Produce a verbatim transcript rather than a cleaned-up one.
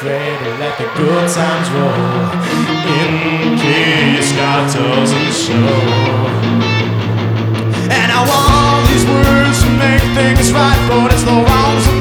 afraid to let the good times roll, in case God doesn't show. And I want these words to make things right, but it's the wrong